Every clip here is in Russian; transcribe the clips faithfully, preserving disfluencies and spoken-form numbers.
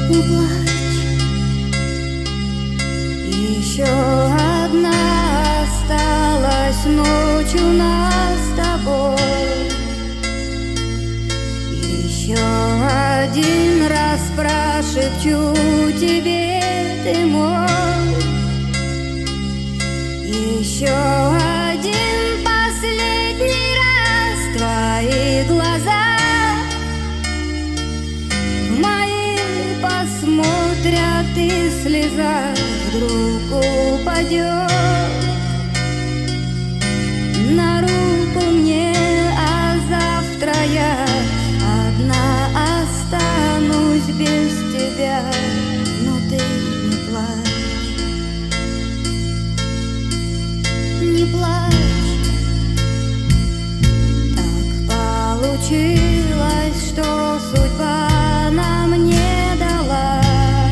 Не плачь, еще одна осталась ночь у нас с тобой. Еще один раз прошепчу тебе, ты мой. Еще один последний раз твои глаза в мои посмотрят, и слеза вдруг упадет на руку мне, а завтра я одна останусь без тебя. Но ты не плачь, не плачь. Так получилось, что судьба нам не дала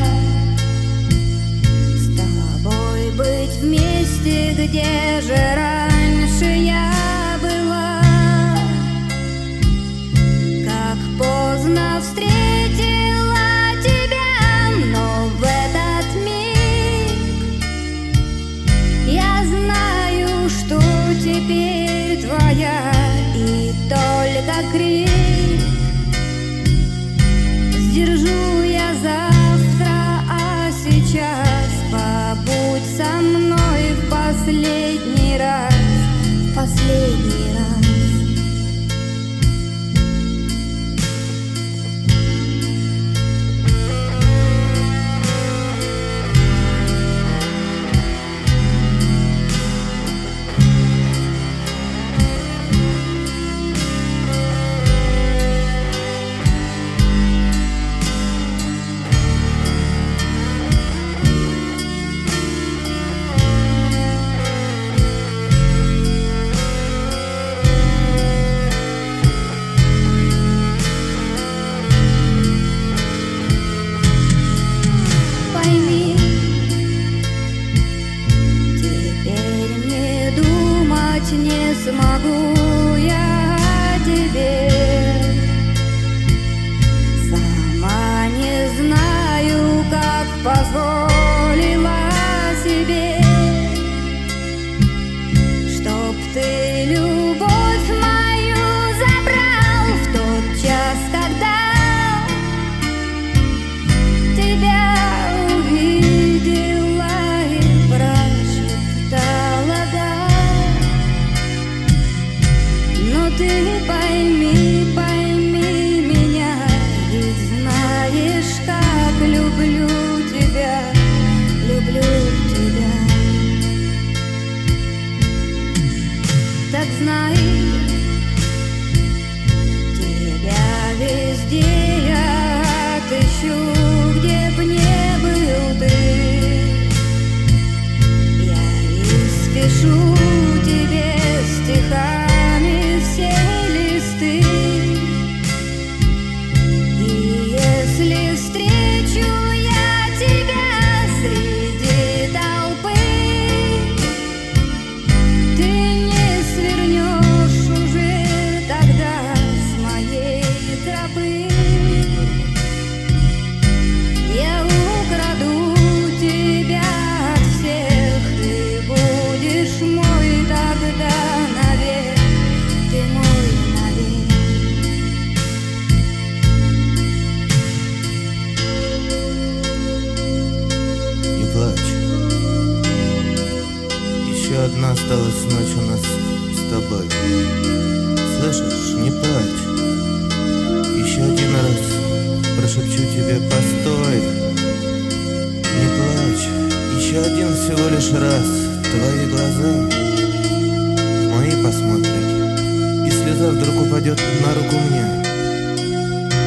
с тобой быть вместе, где же раньше я была. Как поздно встретила тебя, но в этот миг я знаю, что теперь твоя, и только крик сдержу я завтра, а сейчас побудь со мной в последний раз, в последний раз. Не смогу я о тебе, сама не знаю, как позволила себе, чтоб ты любовь мою забрал в тот час, когда тебя увидела и прошептала да. Но ты пойми, пойми меня, ведь знаешь, как люблю тебя, люблю тебя. Так знай, тебя везде я отыщу, где б не был ты. Я испишу тебе стихами все листы, и если встречу я тебя среди толпы, ты не свернешь уже тогда с моей тропы. Я украду тебя от всех, и будешь мой тогда навек, ты мой навек. Не плачь, еще одна осталась ночь у нас с тобой. Слышишь, не плачь, еще один раз прошепчу тебе постой. Не плачь, еще один всего лишь раз твои глаза в мои посмотрят, и слеза вдруг упадет на руку мне,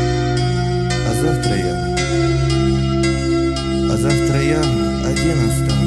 а завтра я, а завтра я один останусь.